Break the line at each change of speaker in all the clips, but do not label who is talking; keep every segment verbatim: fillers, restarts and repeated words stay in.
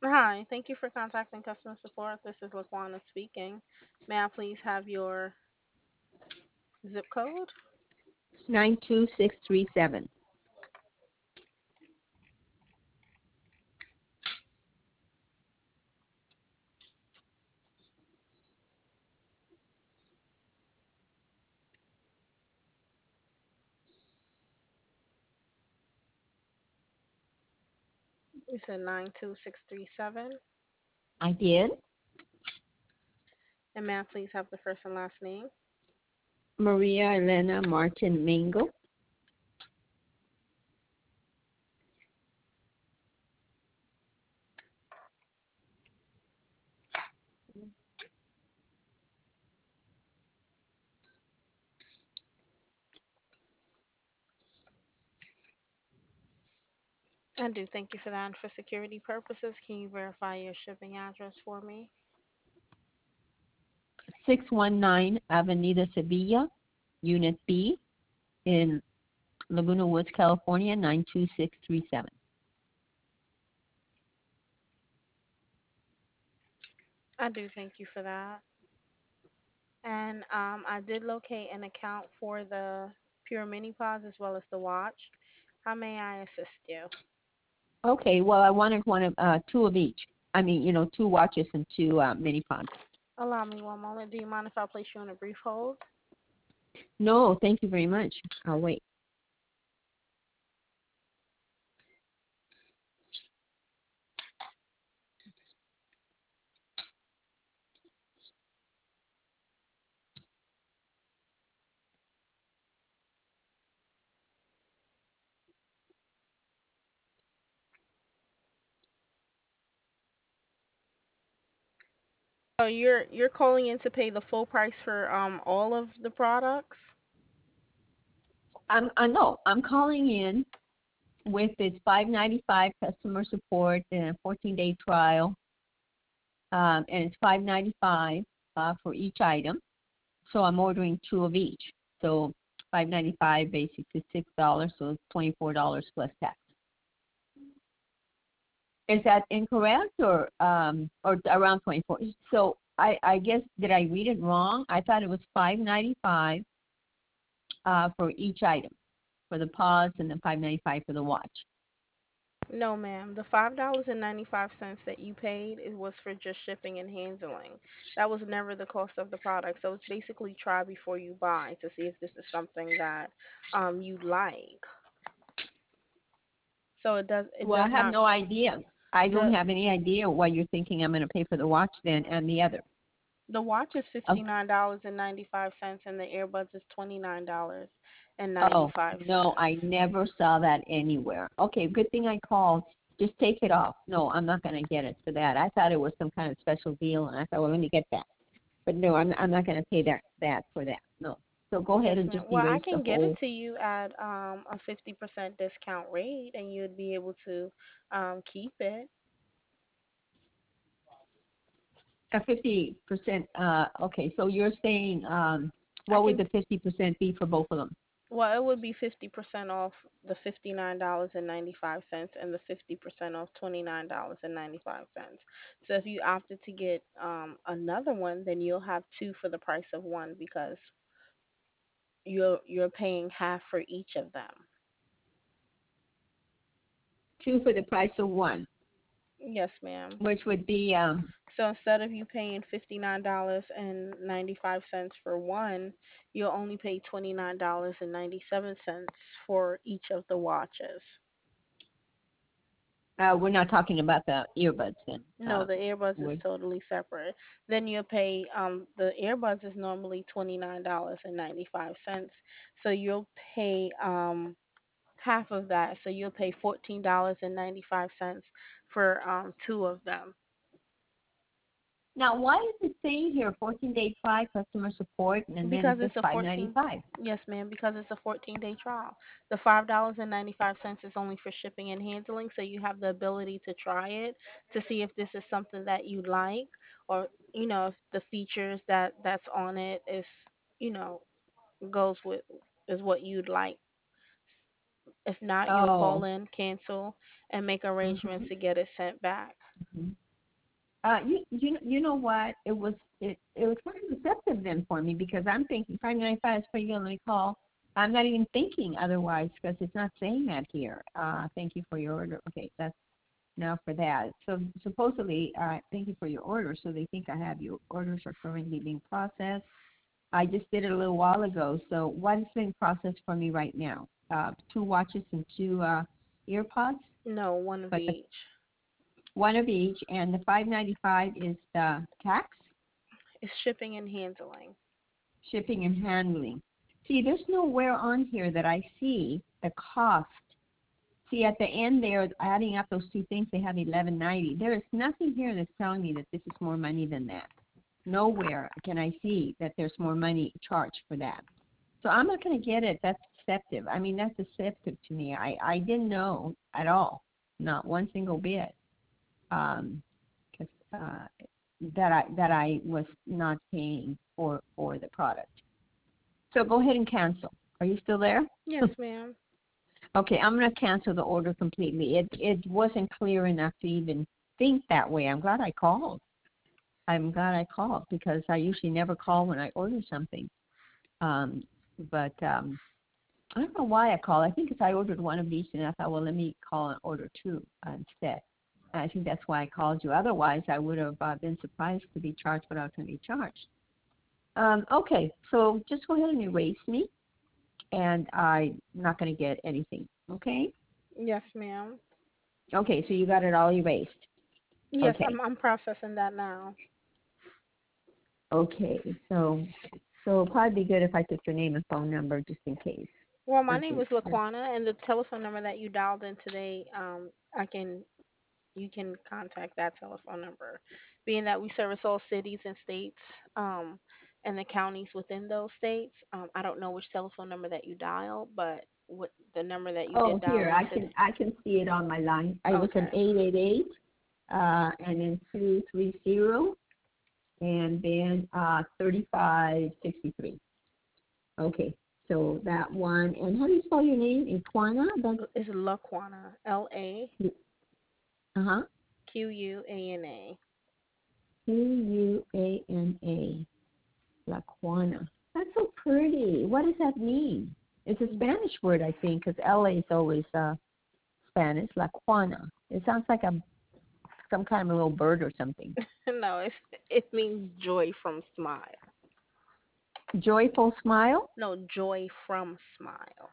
Hi, thank you for contacting customer support. This is Laquana speaking. May I please have your zip code?
nine two six three seven.
You said nine two six three seven.
I did.
And may I please have the first and last name?
Maria Elena Martin Mingo.
I do thank you for that. And for security purposes, can you verify your shipping address for me?
six one nine Avenida Sevilla, Unit B, in Laguna Woods, California, nine two six three seven.
I do thank you for that. And um, I did locate an account for the Pure Mini Pods as well as the watch. How may I assist you?
Okay, well, I wanted one of uh, two of each. I mean, you know, two watches and two uh, mini pods.
Allow me one moment. Do you mind if I place you on a brief hold?
No, thank you very much. I'll wait.
So you're you're calling in to pay the full price for um all of the products?
I'm I know I'm calling in with this five ninety five customer support and a fourteen day trial, um, and it's five ninety five uh, for each item. So I'm ordering two of each. So five ninety five basically six dollars, so it's twenty four dollars plus tax. Is that incorrect or um or around twenty four? So I I guess did I read it wrong? I thought it was five ninety five uh for each item for the pods and then five ninety five for the watch.
No, ma'am. The five dollars and ninety five cents that you paid it was for just shipping and handling. That was never the cost of the product. So it's basically try before you buy to see if this is something that um you like. So it does it
Well, I
does
have
not
no idea. I don't
the
have any idea why you're thinking I'm going to pay for the watch then and the other.
the watch is
Oh,
fifty nine dollars and ninety five cents and the earbuds is twenty nine dollars and ninety
oh
five
no,
cents.
I never saw that anywhere. Okay, good thing I called. Just take it off. No, I'm not going to get it for that. I thought it was some kind of special deal, and I thought, well, let me get that. But no, I'm I'm not going to pay that that for that. No. So go
Yes,
ahead and
ma'am.
just
Well, I
erase the
can get it
whole
to you at um a fifty percent discount rate, and you'd be able to um keep it.
a fifty percent. Uh, okay, so you're saying um,
I
what would
can.
the fifty percent be for both of them?
Well, it would be fifty percent off the fifty nine dollars and ninety five cents, and the fifty percent off twenty nine dollars and ninety five cents. So if you opted to get um another one, then you'll have two for the price of one because you're you're paying half for each of them.
Two for the price of one,
Yes, ma'am.
which would be um,
So instead of you paying fifty nine dollars and ninety five cents for one, you'll only pay twenty nine dollars and ninety seven cents for each of the watches.
uh, we're not talking about the earbuds then.
No,
Uh,
the earbuds is
we're,
totally separate. Then you'll pay um the earbuds is normally twenty nine dollars and ninety five cents. So you'll pay um half of that. So you'll pay fourteen dollars and ninety five cents for um two of them.
now, why is it saying here fourteen day try customer support and then it
Because
says
it's a
five ninety
fourteen.
five?
Yes, ma'am. Because it's a fourteen day trial. The five dollars and ninety five cents is only for shipping and handling, so you have the ability to try it to see if this is something that you like, or you know if the features that that's on it is you know goes with is what you'd like. If not, you'll call
Oh,
in, cancel, and make arrangements
hmm
to get it sent back.
Mhm. Uh, you you you know what? It was it it was kind of deceptive then for me because I'm thinking five ninety five is pretty good. Let me call. I'm not even thinking otherwise because it's not saying that here. Uh, thank you for your order. Okay, that's now for that. So supposedly, uh, thank you for your order. So they think I have your orders are currently being processed. I just did it a little while ago. So what is being processed for me right now? Uh, two watches and two uh, earpods,
No, one of
but the
each.
one of each, and the five ninety-five is the tax,
It's shipping and handling.
shipping and handling. See, there's nowhere on here that I see the cost. See, at the end there, adding up those two things, they have eleven ninety. There is nothing here that's telling me that this is more money than that. Nowhere can I see that there's more money charged for that. So I'm not going to get it. That's deceptive. I mean, that's deceptive to me. I, I didn't know at all, not one single bit. Um, 'cause, uh, that I that I was not paying for for the product. So go ahead and cancel. Are you still there?
Yes, ma'am.
Okay, I'm going to cancel the order completely. It it wasn't clear enough to even think that way. I'm glad I called. I'm glad I called because I usually never call when I order something. Um, but um, I don't know why I called. I think because I ordered one of these and I thought, well, let me call and order two uh, instead. I think that's why I called you. Otherwise, I would have uh, been surprised to be charged what I was going to be charged. Um, okay, so just go ahead and erase me, and I'm not going to get anything. Okay?
Yes, ma'am.
Okay, so you got it all erased.
Yes,
Okay.
I'm I'm processing that now.
Okay, so so it'll probably be good if I took your name and phone number just in case.
Well, my
Since
name
you,
is Laquana, and the telephone number that you dialed in today, um, I can you can contact that telephone number. Being that we service all cities and states, um, and the counties within those states, um, I don't know which telephone number that you dialed, but what the number that you
oh,
did dial
here,
in
I can
today.
I can see it on my line. I was an
Okay.
eight eight eight, uh, and then two three zero, and then uh, thirty-five sixty-three. Okay, so that one. And how do you spell your name? Iquana? That's,
It's Laquana. L A
uh-huh.
Q U A N A.
Q U A N A. Laquana. That's so pretty. What does that mean? It's a Spanish word, I think, because L A is always uh, Spanish. Laquana. It sounds like a some kind of a little bird or something.
No, it's it means joy from smile.
Joyful smile?
No, joy from smile.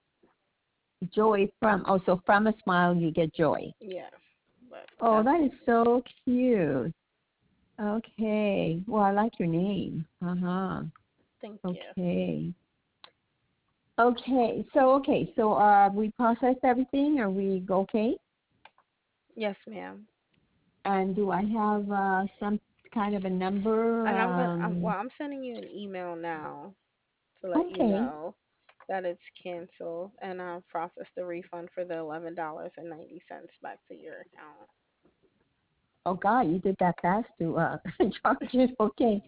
Joy from, oh, so from a smile you get joy.
Yes, but
Oh,
that's
that is so cute. Okay. Well, I like your name. Uh-huh.
thank you.
Okay. Okay. So, okay. So, uh, we processed everything. Are we okay?
Yes, ma'am.
And do I have uh, some kind of a number?
And I'm gonna I'm,
Um,
well, I'm sending you an email now to let you
okay.
know that it's canceled, and I'll process the refund for the eleven dollars and ninety cents back to your account.
Oh, God, you did that fast to uh, charge it. Okay.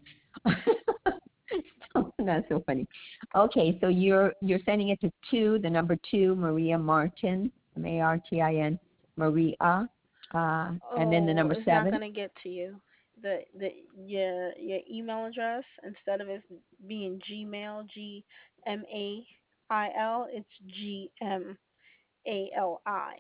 That's so funny. Okay, so you're you're sending it to two, the number two, Maria Martin, M A R T I N, Maria, uh, and then the
Oh,
number
it's not
seven.
gonna get to you. The the your your email address, instead of it being Gmail, G M A I L, it's G M A L I.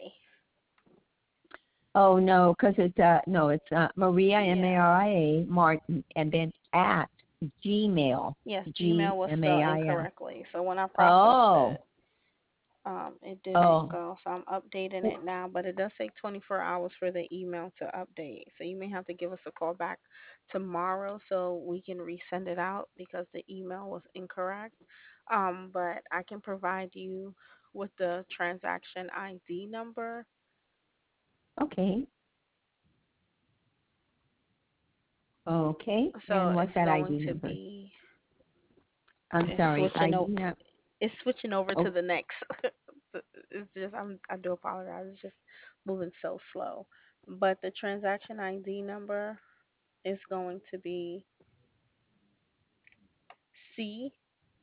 Oh no, because it's uh no, it's uh, Maria M A
Yeah.
R I A Martin, and then at Gmail,
Yes,
G
Gmail was
M A
spelled
I L.
incorrectly. So when I processed
Oh,
it, um, it didn't
oh,
go. So I'm updating it now, but it does take twenty-four hours for the email to update. So you may have to give us a call back tomorrow so we can resend it out because the email was incorrect. Um, but I can provide you with the transaction I D number.
okay, okay.
So
And what's
it's
that
going
I D
to
number?
be
I'm
it's
sorry,
switching o-
I D number.
it's switching over to
Oh,
the next. It's just I'm I do apologize. It's just moving so slow. But the transaction I D number is going to be C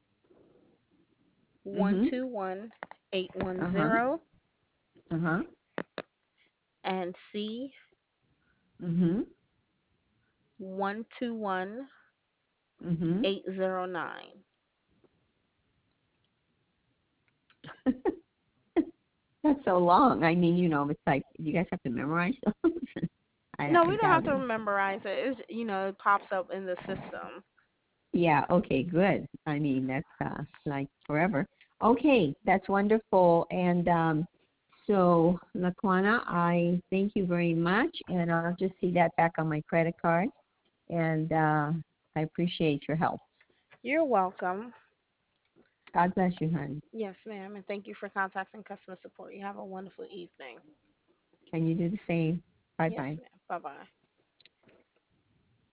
one
mhm,
two one eight one
uh huh,
zero
uh huh.
and C
Mhm.
one two one
Mhm.
eight zero nine.
That's so long. I mean, you know, it's like you guys have to memorize those. I
No,
I
we don't have
doubt
to
it.
memorize it. It's, you know, it pops up in the system.
Yeah, okay, good. I mean, that's uh like forever. Okay, that's wonderful. And um so Laquana, I thank you very much, and I'll just see that back on my credit card. And uh I appreciate your help.
You're welcome.
God bless you, honey.
Yes, ma'am, and thank you for contacting customer support. You have a wonderful evening.
Can you do the same? Bye
Yes,
bye.
ma'am. Bye bye.